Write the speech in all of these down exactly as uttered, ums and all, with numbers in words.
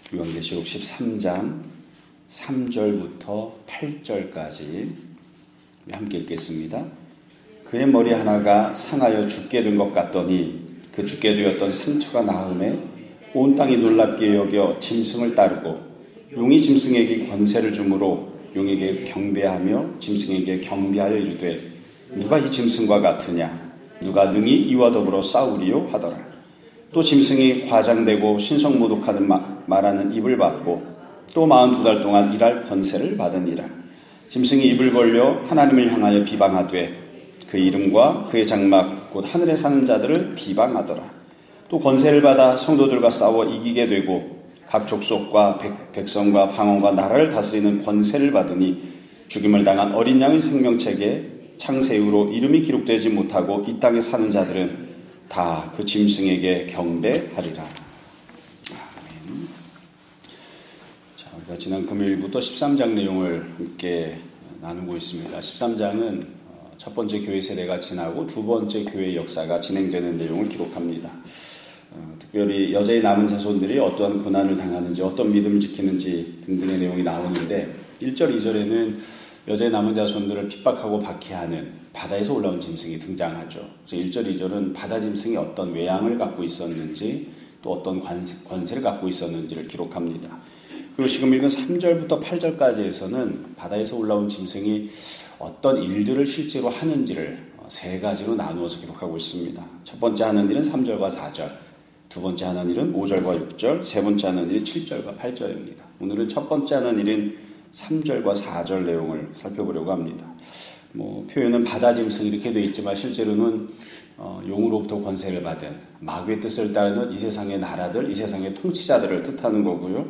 요한계시록 십삼 장 삼 절부터 팔 절까지 함께 읽겠습니다. 그의 머리 하나가 상하여 죽게 된 것 같더니 그 죽게 되었던 상처가 나음에 온 땅이 놀랍게 여겨 짐승을 따르고 용이 짐승에게 권세를 주므로 용에게 경배하며 짐승에게 경배하여 이르되 누가 이 짐승과 같으냐 누가 능히 이와 더불어 싸우리요 하더라. 또 짐승이 과장되고 신성모독하는 마, 말하는 입을 받고 또 마흔두 달 동안 일할 권세를 받으니라. 짐승이 입을 벌려 하나님을 향하여 비방하되 그 이름과 그의 장막 곧 하늘에 사는 자들을 비방하더라. 또 권세를 받아 성도들과 싸워 이기게 되고 각 족속과 백, 백성과 방언과 나라를 다스리는 권세를 받으니 죽임을 당한 어린 양의 생명책에 창세 이후로 이름이 기록되지 못하고 이 땅에 사는 자들은 다 그 짐승에게 경배하리라. 아멘. 자, 우리가 지난 금요일부터 십삼 장 내용을 함께 나누고 있습니다. 십삼 장은 첫 번째 교회 세대가 지나고 두 번째 교회 역사가 진행되는 내용을 기록합니다. 어, 특별히 여자의 남은 자손들이 어떠한 고난을 당하는지 어떤 믿음을 지키는지 등등의 내용이 나오는데 일 절, 이 절에는 여자의 남은 자손들을 핍박하고 박해하는 바다에서 올라온 짐승이 등장하죠. 그래서 일 절, 이 절은 바다 짐승이 어떤 외양을 갖고 있었는지 또 어떤 관세, 권세를 갖고 있었는지를 기록합니다. 그리고 지금 읽은 삼 절부터 팔 절까지에서는 바다에서 올라온 짐승이 어떤 일들을 실제로 하는지를 세 가지로 나누어서 기록하고 있습니다. 첫 번째 하는 일은 삼 절과 사 절, 두 번째 하는 일은 오 절과 육 절, 세 번째 하는 일은 칠 절과 팔 절입니다. 오늘은 첫 번째 하는 일인 삼 절과 사 절 내용을 살펴보려고 합니다. 뭐 표현은 바다 짐승 이렇게 되어 있지만 실제로는 어, 용으로부터 권세를 받은 마귀의 뜻을 따르는 이 세상의 나라들, 이 세상의 통치자들을 뜻하는 거고요.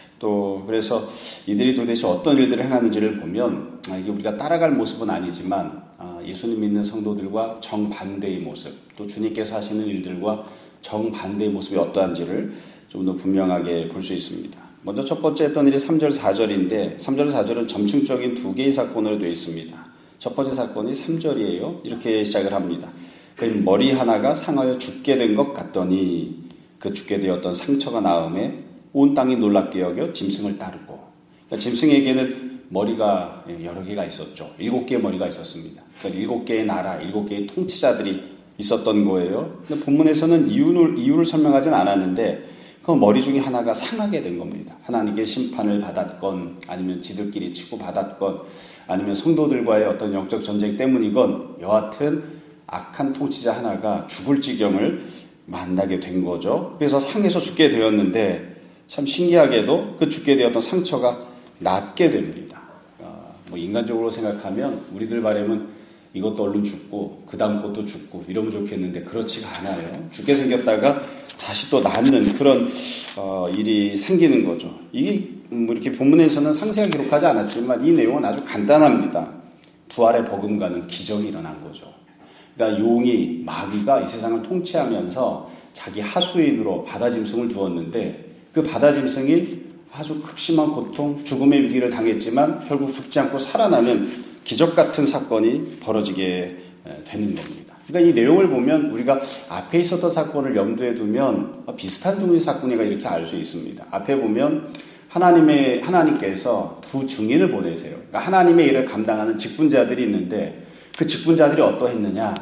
또 그래서 이들이 도대체 어떤 일들을 행하는지를 보면 아, 이게 우리가 따라갈 모습은 아니지만 아, 예수님 믿는 성도들과 정반대의 모습, 또 주님께서 하시는 일들과 정반대의 모습이 어떠한지를 좀 더 분명하게 볼 수 있습니다. 먼저 첫 번째 했던 일이 삼 절, 사 절인데 삼 절, 사 절은 점층적인 두 개의 사건으로 되어 있습니다. 첫 번째 사건이 삼 절이에요. 이렇게 시작을 합니다. 그 머리 하나가 상하여 죽게 된 것 같더니 그 죽게 되었던 상처가 나음에 온 땅이 놀랍게 여겨 짐승을 따르고. 그러니까 짐승에게는 머리가 여러 개가 있었죠. 일곱 개의 머리가 있었습니다. 그러니까 일곱 개의 나라, 일곱 개의 통치자들이 있었던 거예요. 근데 본문에서는 이유를, 이유를 설명하진 않았는데 그 머리 중에 하나가 상하게 된 겁니다. 하나님께 심판을 받았건 아니면 지들끼리 치고 받았건 아니면 성도들과의 어떤 영적 전쟁 때문이건 여하튼 악한 통치자 하나가 죽을 지경을 만나게 된 거죠. 그래서 상해서 죽게 되었는데 참 신기하게도 그 죽게 되었던 상처가 낫게 됩니다. 어, 뭐 인간적으로 생각하면 우리들 바람은 이것도 얼른 죽고 그 다음 것도 죽고 이러면 좋겠는데 그렇지가 않아요. 죽게 생겼다가 다시 또 낫는 그런 어, 일이 생기는 거죠. 이게 뭐 이렇게 본문에서는 상세하게 기록하지 않았지만 이 내용은 아주 간단합니다. 부활의 버금가는 기적이 일어난 거죠. 그러니까 용이 마귀가 이 세상을 통치하면서 자기 하수인으로 바다 짐승을 두었는데 그 바다 짐승이 아주 극심한 고통, 죽음의 위기를 당했지만 결국 죽지 않고 살아나는 기적 같은 사건이 벌어지게 되는 겁니다. 그러니까 이 내용을 보면 우리가 앞에 있었던 사건을 염두에 두면 비슷한 종류의 사건이가 이렇게 알 수 있습니다. 앞에 보면 하나님의, 하나님께서 두 증인을 보내세요. 그러니까 하나님의 일을 감당하는 직분자들이 있는데 그 직분자들이 어떠했느냐?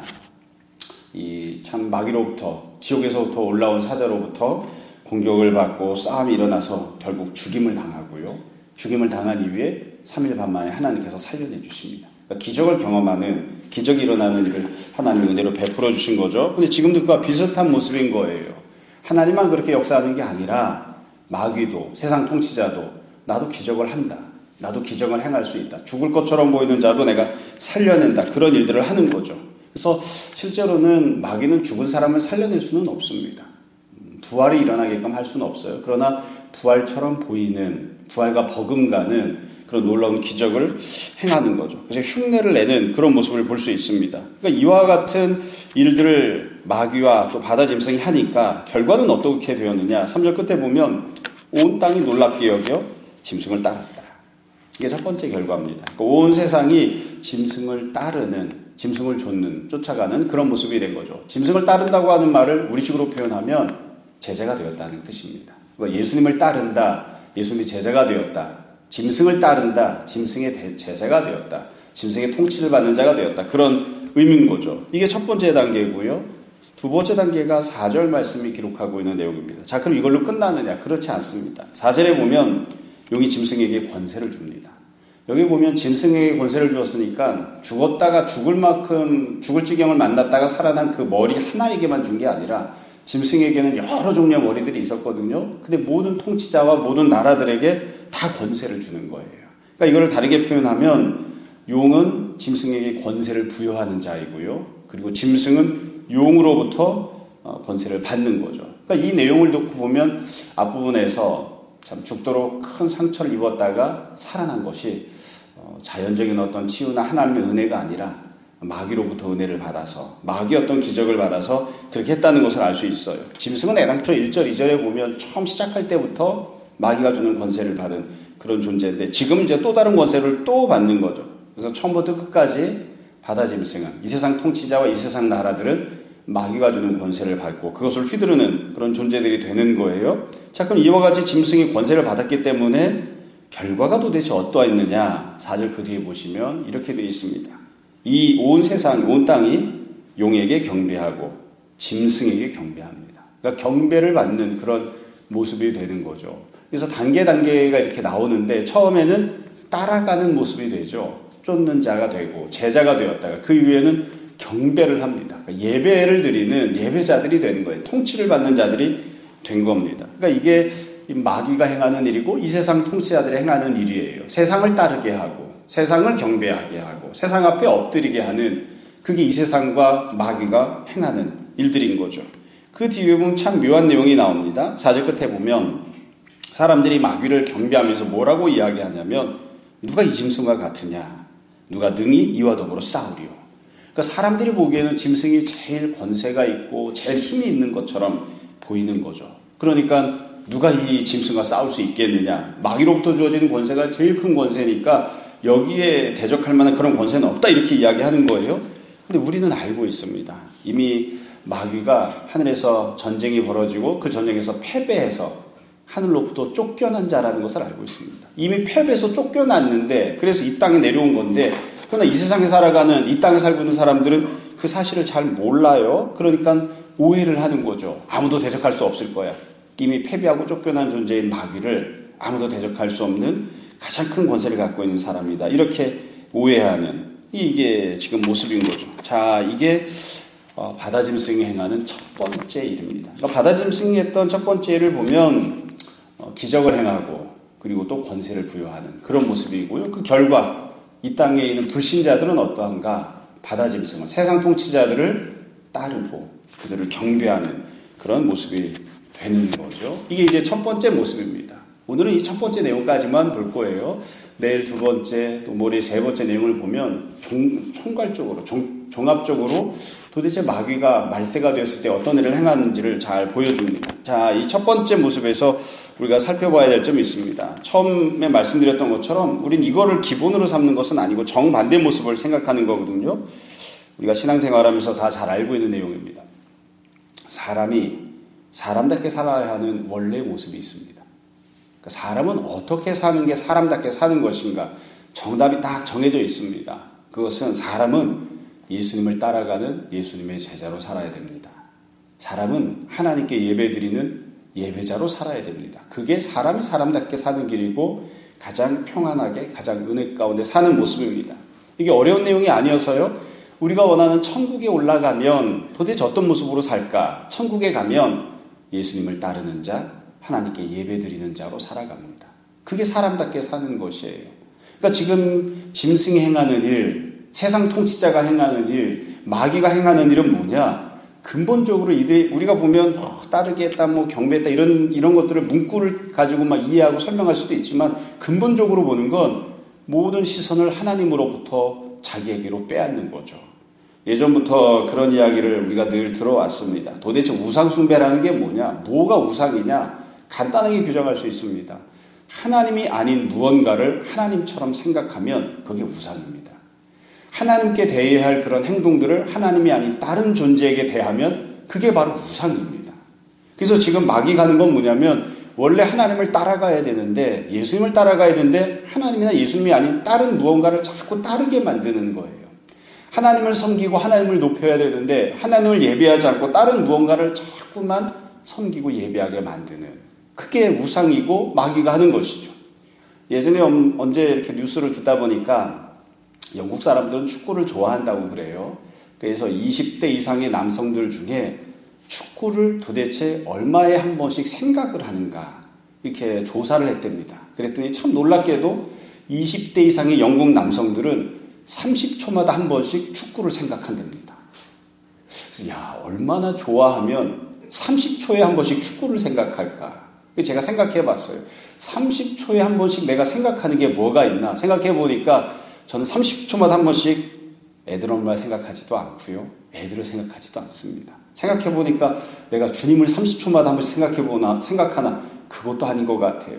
이 참 마귀로부터, 지옥에서부터 올라온 사자로부터 공격을 받고 싸움이 일어나서 결국 죽임을 당하고요. 죽임을 당한 이후에 삼 일 반 만에 하나님께서 살려내 주십니다. 그러니까 기적을 경험하는, 기적이 일어나는 일을 하나님이 은혜로 베풀어 주신 거죠. 근데 지금도 그와 비슷한 모습인 거예요. 하나님만 그렇게 역사하는 게 아니라 마귀도, 세상 통치자도 나도 기적을 한다. 나도 기적을 행할 수 있다. 죽을 것처럼 보이는 자도 내가 살려낸다. 그런 일들을 하는 거죠. 그래서 실제로는 마귀는 죽은 사람을 살려낼 수는 없습니다. 부활이 일어나게끔 할 수는 없어요. 그러나 부활처럼 보이는, 부활과 버금가는 그런 놀라운 기적을 행하는 거죠. 그래서 흉내를 내는 그런 모습을 볼 수 있습니다. 그러니까 이와 같은 일들을 마귀와 또 바다 짐승이 하니까 결과는 어떻게 되었느냐. 삼 절 끝에 보면 온 땅이 놀랍게 여겨 짐승을 따랐다. 이게 첫 번째 결과입니다. 그러니까 온 세상이 짐승을 따르는, 짐승을 좇는, 쫓아가는 그런 모습이 된 거죠. 짐승을 따른다고 하는 말을 우리식으로 표현하면 제재가 되었다는 뜻입니다. 그러니까 예수님을 따른다, 예수님이 제자가 되었다. 짐승을 따른다, 짐승의 제자가 되었다. 짐승의 통치를 받는 자가 되었다. 그런 의미인 거죠. 이게 첫 번째 단계고요. 두 번째 단계가 사 절 말씀이 기록하고 있는 내용입니다. 자, 그럼 이걸로 끝나느냐? 그렇지 않습니다. 사 절에 보면 용이 짐승에게 권세를 줍니다. 여기 보면 짐승에게 권세를 주었으니까 죽었다가 죽을 만큼 죽을 지경을 만났다가 살아난 그 머리 하나에게만 준 게 아니라 짐승에게는 여러 종류의 머리들이 있었거든요. 근데 모든 통치자와 모든 나라들에게 다 권세를 주는 거예요. 그러니까 이걸 다르게 표현하면 용은 짐승에게 권세를 부여하는 자이고요. 그리고 짐승은 용으로부터 권세를 받는 거죠. 그러니까 이 내용을 듣고 보면 앞부분에서 참 죽도록 큰 상처를 입었다가 살아난 것이 자연적인 어떤 치유나 하나님의 은혜가 아니라 마귀로부터 은혜를 받아서 마귀 어떤 기적을 받아서 그렇게 했다는 것을 알 수 있어요. 짐승은 애당초 일 절, 이 절에 보면 처음 시작할 때부터 마귀가 주는 권세를 받은 그런 존재인데 지금 이제 또 다른 권세를 또 받는 거죠. 그래서 처음부터 끝까지 바다 짐승은 이 세상 통치자와 이 세상 나라들은 마귀가 주는 권세를 받고 그것을 휘두르는 그런 존재들이 되는 거예요. 자, 그럼 이와 같이 짐승이 권세를 받았기 때문에 결과가 도대체 어떠했느냐? 사 절 그 뒤에 보시면 이렇게 되어 있습니다. 이 온 세상, 온 땅이 용에게 경배하고 짐승에게 경배합니다. 그러니까 경배를 받는 그런 모습이 되는 거죠. 그래서 단계 단계가 이렇게 나오는데 처음에는 따라가는 모습이 되죠. 쫓는 자가 되고 제자가 되었다가 그 이후에는 경배를 합니다. 그러니까 예배를 드리는 예배자들이 되는 거예요. 통치를 받는 자들이 된 겁니다. 그러니까 이게 마귀가 행하는 일이고 이 세상 통치자들이 행하는 일이에요. 세상을 따르게 하고 세상을 경배하게 하고 세상 앞에 엎드리게 하는 그게 이 세상과 마귀가 행하는 일들인 거죠. 그 뒤에 보면 참 묘한 내용이 나옵니다. 사 절 끝에 보면 사람들이 마귀를 경배하면서 뭐라고 이야기하냐면 누가 이 짐승과 같으냐? 누가 능히 이와 더불어 싸우리요? 그러니까 사람들이 보기에는 짐승이 제일 권세가 있고 제일 힘이 있는 것처럼 보이는 거죠. 그러니까 누가 이 짐승과 싸울 수 있겠느냐? 마귀로부터 주어지는 권세가 제일 큰 권세니까 여기에 대적할 만한 그런 권세는 없다 이렇게 이야기하는 거예요. 근데 우리는 알고 있습니다. 이미 마귀가 하늘에서 전쟁이 벌어지고 그 전쟁에서 패배해서 하늘로부터 쫓겨난 자라는 것을 알고 있습니다. 이미 패배해서 쫓겨났는데 그래서 이 땅에 내려온 건데 그러나 이 세상에 살아가는 이 땅에 살고 있는 사람들은 그 사실을 잘 몰라요. 그러니까 오해를 하는 거죠. 아무도 대적할 수 없을 거야. 이미 패배하고 쫓겨난 존재인 마귀를 아무도 대적할 수 없는 가장 큰 권세를 갖고 있는 사람이다. 이렇게 오해하는 이게 지금 모습인 거죠. 자, 이게 어, 바다짐승이 행하는 첫 번째 일입니다. 그러니까 바다짐승이 했던 첫 번째 일을 보면 어, 기적을 행하고 그리고 또 권세를 부여하는 그런 모습이고요. 그 결과 이 땅에 있는 불신자들은 어떠한가? 바다짐승은 세상 통치자들을 따르고 그들을 경배하는 그런 모습이 되는 거죠. 이게 이제 첫 번째 모습입니다. 오늘은 이 첫 번째 내용까지만 볼 거예요. 내일 두 번째, 또 모레 세 번째 내용을 보면 종, 총괄적으로, 종, 종합적으로 도대체 마귀가 말세가 되었을 때 어떤 일을 행하는지를 잘 보여줍니다. 자, 이 첫 번째 모습에서 우리가 살펴봐야 될 점이 있습니다. 처음에 말씀드렸던 것처럼 우린 이거를 기본으로 삼는 것은 아니고 정반대 모습을 생각하는 거거든요. 우리가 신앙생활하면서 다 잘 알고 있는 내용입니다. 사람이 사람답게 살아야 하는 원래의 모습이 있습니다. 사람은 어떻게 사는 게 사람답게 사는 것인가? 정답이 딱 정해져 있습니다. 그것은 사람은 예수님을 따라가는 예수님의 제자로 살아야 됩니다. 사람은 하나님께 예배드리는 예배자로 살아야 됩니다. 그게 사람이 사람답게 사는 길이고 가장 평안하게 가장 은혜 가운데 사는 모습입니다. 이게 어려운 내용이 아니어서요. 우리가 원하는 천국에 올라가면 도대체 어떤 모습으로 살까? 천국에 가면 예수님을 따르는 자, 하나님께 예배드리는 자로 살아갑니다. 그게 사람답게 사는 것이에요. 그러니까 지금 짐승이 행하는 일, 세상 통치자가 행하는 일, 마귀가 행하는 일은 뭐냐? 근본적으로 이들이 우리가 보면 어, 따르게 했다, 뭐 경배했다 이런 이런 것들을 문구를 가지고 막 이해하고 설명할 수도 있지만 근본적으로 보는 건 모든 시선을 하나님으로부터 자기에게로 빼앗는 거죠. 예전부터 그런 이야기를 우리가 늘 들어왔습니다. 도대체 우상 숭배라는 게 뭐냐? 뭐가 우상이냐? 간단하게 규정할 수 있습니다. 하나님이 아닌 무언가를 하나님처럼 생각하면 그게 우상입니다. 하나님께 대해야 할 그런 행동들을 하나님이 아닌 다른 존재에게 대하면 그게 바로 우상입니다. 그래서 지금 마귀가 하는 건 뭐냐면 원래 하나님을 따라가야 되는데, 예수님을 따라가야 되는데 하나님이나 예수님이 아닌 다른 무언가를 자꾸 따르게 만드는 거예요. 하나님을 섬기고 하나님을 높여야 되는데 하나님을 예배하지 않고 다른 무언가를 자꾸만 섬기고 예배하게 만드는, 그게 우상이고 마귀가 하는 것이죠. 예전에 언제 이렇게 뉴스를 듣다 보니까 영국 사람들은 축구를 좋아한다고 그래요. 그래서 이십 대 이상의 남성들 중에 축구를 도대체 얼마에 한 번씩 생각을 하는가 이렇게 조사를 했답니다. 그랬더니 참 놀랍게도 이십 대 이상의 영국 남성들은 삼십 초마다 한 번씩 축구를 생각한답니다. 야, 얼마나 좋아하면 삼십 초에 한 번씩 축구를 생각할까? 제가 생각해 봤어요. 삼십 초에 한 번씩 내가 생각하는 게 뭐가 있나 생각해 보니까 저는 삼십 초마다 한 번씩 애들 엄마 생각하지도 않고요. 애들을 생각하지도 않습니다. 생각해 보니까 내가 주님을 삼십 초마다 한 번씩 생각해 보나, 생각하나, 그것도 아닌 것 같아요.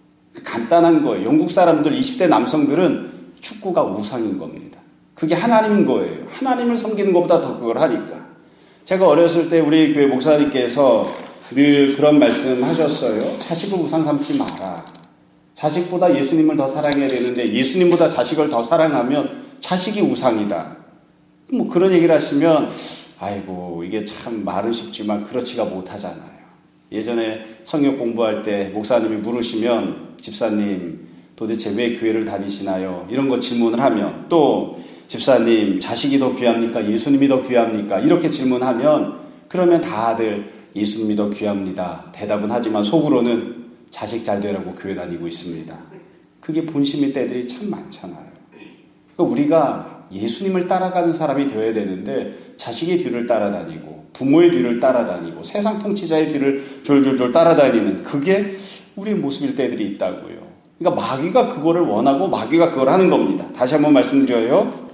간단한 거예요. 영국 사람들 이십 대 남성들은 축구가 우상인 겁니다. 그게 하나님인 거예요. 하나님을 섬기는 것보다 더 그걸 하니까. 제가 어렸을 때 우리 교회 목사님께서 늘 그런 말씀 하셨어요. 자식을 우상 삼지 마라. 자식보다 예수님을 더 사랑해야 되는데 예수님보다 자식을 더 사랑하면 자식이 우상이다. 뭐 그런 얘기를 하시면 아이고 이게 참 말은 쉽지만 그렇지가 못하잖아요. 예전에 성역 공부할 때 목사님이 물으시면 집사님 도대체 왜 교회를 다니시나요? 이런 거 질문을 하면, 또 집사님 자식이 더 귀합니까? 예수님이 더 귀합니까? 이렇게 질문하면 그러면 다들 예수님이 더 귀합니다. 대답은 하지만 속으로는 자식 잘 되라고 교회 다니고 있습니다. 그게 본심인 때들이 참 많잖아요. 그러니까 우리가 예수님을 따라가는 사람이 되어야 되는데 자식의 뒤를 따라다니고 부모의 뒤를 따라다니고 세상 통치자의 뒤를 졸졸졸 따라다니는, 그게 우리의 모습일 때들이 있다고요. 그러니까 마귀가 그거를 원하고 마귀가 그걸 하는 겁니다. 다시 한번 말씀드려요.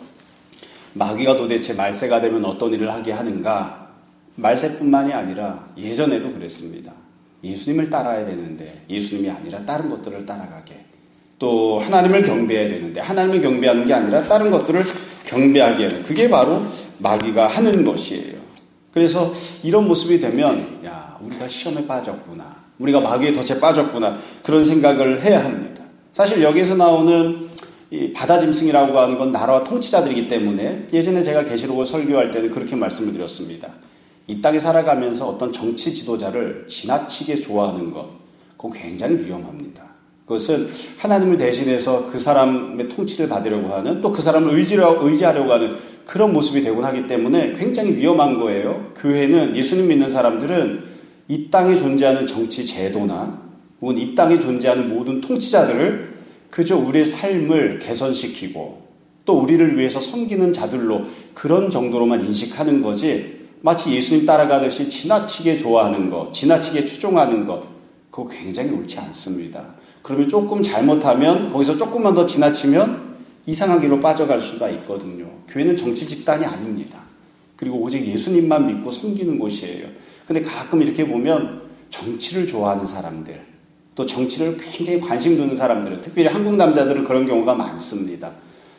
마귀가 도대체 말세가 되면 어떤 일을 하게 하는가? 말세뿐만이 아니라 예전에도 그랬습니다. 예수님을 따라야 되는데 예수님이 아니라 다른 것들을 따라가게, 또 하나님을 경배해야 되는데 하나님을 경배하는 게 아니라 다른 것들을 경배하게 하는, 그게 바로 마귀가 하는 것이에요. 그래서 이런 모습이 되면 야, 우리가 시험에 빠졌구나, 우리가 마귀의 덫에 빠졌구나, 그런 생각을 해야 합니다. 사실 여기서 나오는 이 바다짐승이라고 하는 건 나라와 통치자들이기 때문에 예전에 제가 계시록을 설교할 때는 그렇게 말씀을 드렸습니다. 이 땅에 살아가면서 어떤 정치 지도자를 지나치게 좋아하는 것, 그건 굉장히 위험합니다. 그것은 하나님을 대신해서 그 사람의 통치를 받으려고 하는, 또 그 사람을 의지하려고 하는 그런 모습이 되곤 하기 때문에 굉장히 위험한 거예요. 교회는, 예수님 믿는 사람들은 이 땅에 존재하는 정치 제도나 혹은 이 땅에 존재하는 모든 통치자들을 그저 우리의 삶을 개선시키고 또 우리를 위해서 섬기는 자들로 그런 정도로만 인식하는 거지, 마치 예수님 따라가듯이 지나치게 좋아하는 것, 지나치게 추종하는 것, 그거 굉장히 옳지 않습니다. 그러면 조금 잘못하면, 거기서 조금만 더 지나치면 이상한 길로 빠져갈 수가 있거든요. 교회는 정치 집단이 아닙니다. 그리고 오직 예수님만 믿고 섬기는 곳이에요. 근데 가끔 이렇게 보면 정치를 좋아하는 사람들, 또 정치를 굉장히 관심 두는 사람들은, 특별히 한국 남자들은 그런 경우가 많습니다.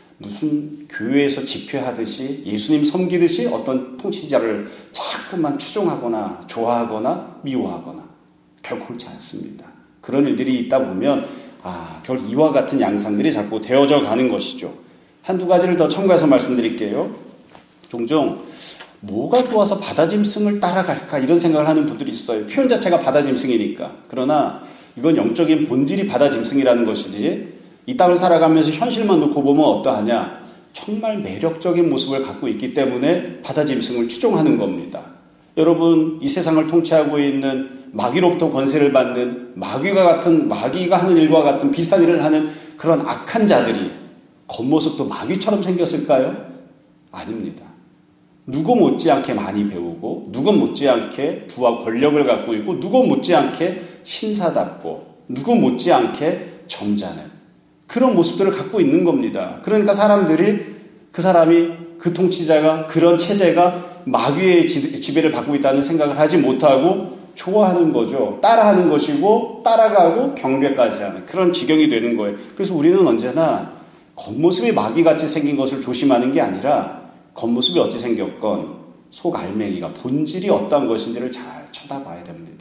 무슨 교회에서 집회하듯이 예수님 섬기듯이 어떤 통치자를 자꾸만 추종하거나 좋아하거나 미워하거나, 결코 옳지 않습니다. 그런 일들이 있다 보면 아, 결국 이와 같은 양상들이 자꾸 되어져 가는 것이죠. 한두 가지를 더 첨가해서 말씀드릴게요. 종종 뭐가 좋아서 바다짐승을 따라갈까 이런 생각을 하는 분들이 있어요. 표현 자체가 바다짐승이니까. 그러나 이건 영적인 본질이 바다짐승이라는 것이지, 이 땅을 살아가면서 현실만 놓고 보면 어떠하냐? 정말 매력적인 모습을 갖고 있기 때문에 바다짐승을 추종하는 겁니다. 여러분, 이 세상을 통치하고 있는 마귀로부터 권세를 받는 마귀가 같은, 마귀가 하는 일과 같은 비슷한 일을 하는 그런 악한 자들이 겉모습도 마귀처럼 생겼을까요? 아닙니다. 누구 못지않게 많이 배우고, 누구 못지않게 부와 권력을 갖고 있고, 누구 못지않게 신사답고, 누구 못지않게 점잖은 그런 모습들을 갖고 있는 겁니다. 그러니까 사람들이, 그 사람이, 그 통치자가, 그런 체제가 마귀의 지배를 받고 있다는 생각을 하지 못하고 좋아하는 거죠. 따라하는 것이고, 따라가고 경배까지 하는 그런 지경이 되는 거예요. 그래서 우리는 언제나 겉모습이 마귀같이 생긴 것을 조심하는 게 아니라, 겉모습이 어찌 생겼건 속 알맹이가, 본질이 어떠한 것인지를 잘 쳐다봐야 됩니다.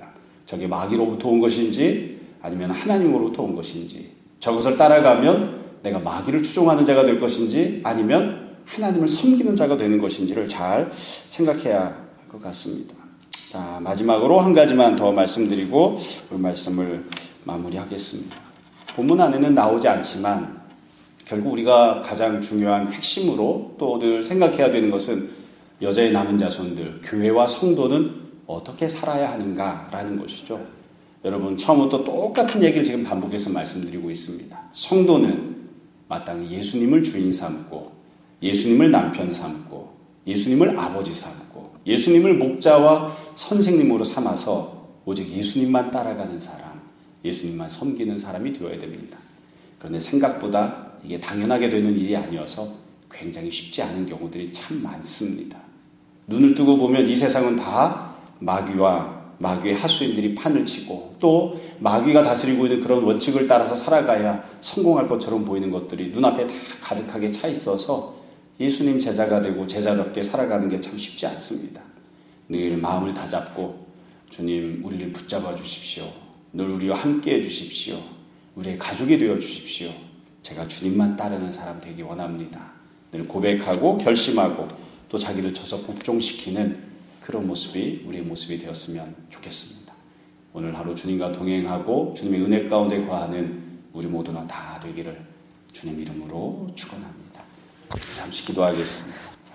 저게 마귀로부터 온 것인지 아니면 하나님으로부터 온 것인지, 저것을 따라가면 내가 마귀를 추종하는 자가 될 것인지 아니면 하나님을 섬기는 자가 되는 것인지를 잘 생각해야 할 것 같습니다. 자, 마지막으로 한 가지만 더 말씀드리고 오늘 말씀을 마무리하겠습니다. 본문 안에는 나오지 않지만 결국 우리가 가장 중요한 핵심으로 또 늘 생각해야 되는 것은 여자의 남은 자손들, 교회와 성도는 어떻게 살아야 하는가라는 것이죠. 여러분, 처음부터 똑같은 얘기를 지금 반복해서 말씀드리고 있습니다. 성도는 마땅히 예수님을 주인 삼고, 예수님을 남편 삼고, 예수님을 아버지 삼고, 예수님을 목자와 선생님으로 삼아서 오직 예수님만 따라가는 사람, 예수님만 섬기는 사람이 되어야 됩니다. 그런데 생각보다 이게 당연하게 되는 일이 아니어서 굉장히 쉽지 않은 경우들이 참 많습니다. 눈을 뜨고 보면 이 세상은 다 마귀와 마귀의 하수인들이 판을 치고 또 마귀가 다스리고 있는 그런 원칙을 따라서 살아가야 성공할 것처럼 보이는 것들이 눈앞에 다 가득하게 차 있어서 예수님 제자가 되고 제자답게 살아가는 게 참 쉽지 않습니다. 늘 마음을 다잡고 주님, 우리를 붙잡아 주십시오. 늘 우리와 함께 해 주십시오. 우리의 가족이 되어 주십시오. 제가 주님만 따르는 사람 되기 원합니다. 늘 고백하고 결심하고 또 자기를 쳐서 복종시키는 그런 모습이 우리의 모습이 되었으면 좋겠습니다. 오늘 하루 주님과 동행하고 주님의 은혜 가운데 거하는 우리 모두가 다 되기를 주님 이름으로 축원합니다. 잠시 기도하겠습니다.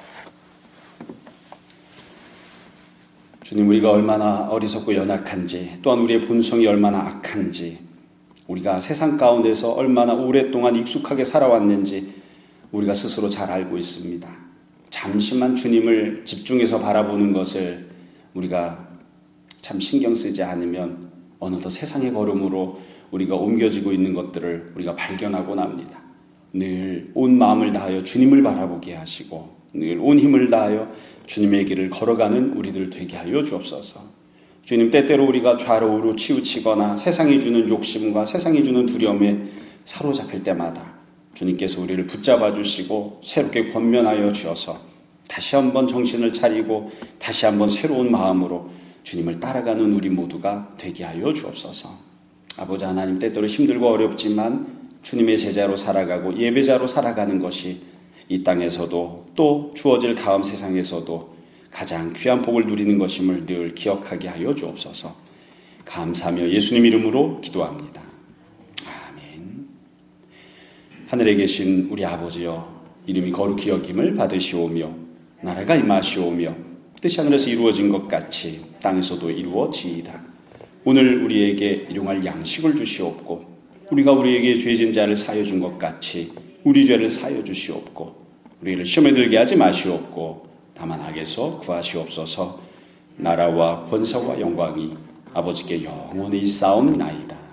주님, 우리가 얼마나 어리석고 연약한지, 또한 우리의 본성이 얼마나 악한지, 우리가 세상 가운데서 얼마나 오랫동안 익숙하게 살아왔는지 우리가 스스로 잘 알고 있습니다. 잠시만 주님을 집중해서 바라보는 것을 우리가 참 신경 쓰지 않으면 어느덧 세상의 걸음으로 우리가 옮겨지고 있는 것들을 우리가 발견하곤 합니다. 늘 온 마음을 다하여 주님을 바라보게 하시고 늘 온 힘을 다하여 주님의 길을 걸어가는 우리들 되게 하여 주옵소서. 주님, 때때로 우리가 좌로 우로 치우치거나 세상이 주는 욕심과 세상이 주는 두려움에 사로잡힐 때마다 주님께서 우리를 붙잡아 주시고 새롭게 권면하여 주셔서 다시 한번 정신을 차리고 다시 한번 새로운 마음으로 주님을 따라가는 우리 모두가 되게 하여 주옵소서. 아버지 하나님, 때때로 힘들고 어렵지만 주님의 제자로 살아가고 예배자로 살아가는 것이 이 땅에서도 또 주어질 다음 세상에서도 가장 귀한 복을 누리는 것임을 늘 기억하게 하여 주옵소서. 감사하며 예수님 이름으로 기도합니다. 아멘. 하늘에 계신 우리 아버지여, 이름이 거룩히 여김을 받으시오며 나라가 임하시오며 뜻이 하늘에서 이루어진 것 같이 땅에서도 이루어지이다. 오늘 우리에게 일용할 양식을 주시옵고 우리가 우리에게 죄진 자를 사하여 준 것 같이 우리 죄를 사하여 주시옵고 우리를 시험에 들게 하지 마시옵고 다만 악에서 구하시옵소서. 나라와 권세와 영광이 아버지께 영원히 있사옵나이다.